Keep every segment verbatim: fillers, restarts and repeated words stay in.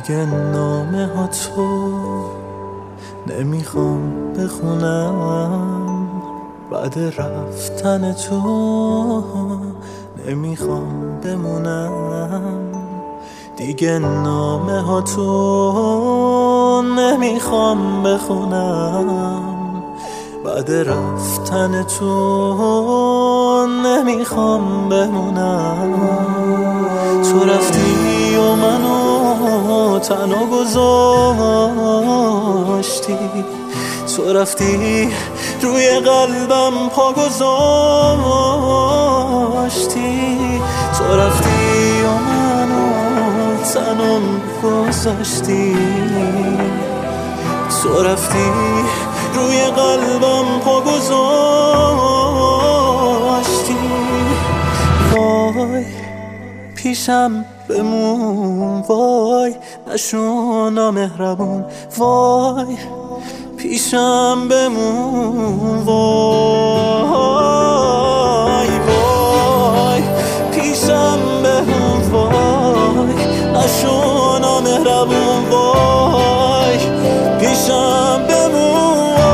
دیگه نامه ها تو نمیخوام بخونم، بعد رفتن تو نمیخوام بمونم. دیگه نامه ها تو نمیخوام بخونم، بعد رفتن تو نمیخوام بمونم. تو رفتی و منو تنها گذاشتی، تو رفتی روی قلبم پا گذاشتی، تو رفتی و منو تنها گذاشتی، تو رفتی روی قلبم پا گذاشتی. وای پیشم بمون، وای نشو نامهربون، وای پیشم بمون، وای وای پیشم بمون، وای نشو نامهربون، وای پیشم بمون.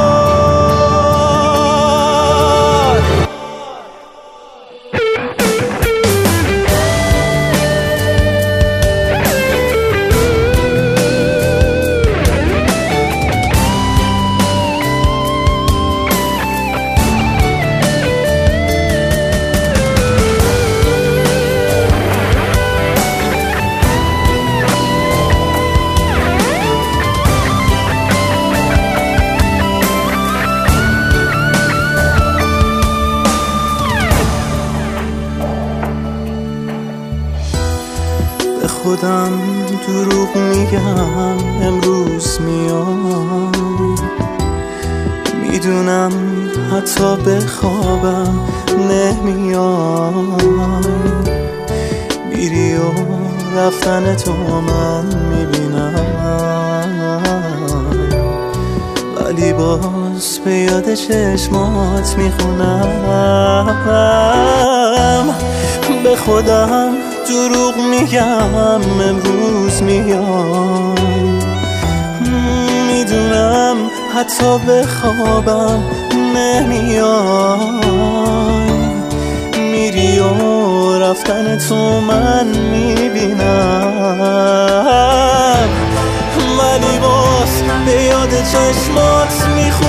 خودم دروغ میگم امروز میای، میدونم حتی بخوابم نمیای، میری و رفتن تو من میبینم، ولی باز به یاد چشمات میخونم. به خودم دروغ میگم امروز میای، میدونم حتی بخوابم نمیای، میری و رفتن تو من میبینم، ولی باز به یاد چشمات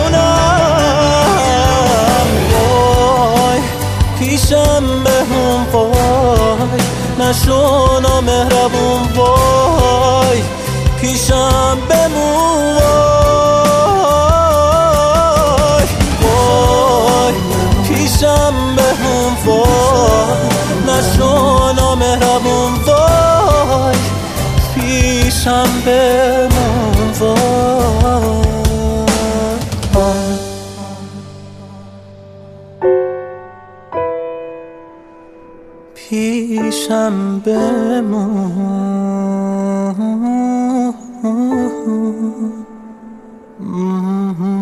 میخونم. وای پیشم بمون، وای نشو نامهربون، وای پیشم بمون، وای وای پیشم بمون، وای نشو نامهربون، وای پیشم بمون، وای پیشم بمون.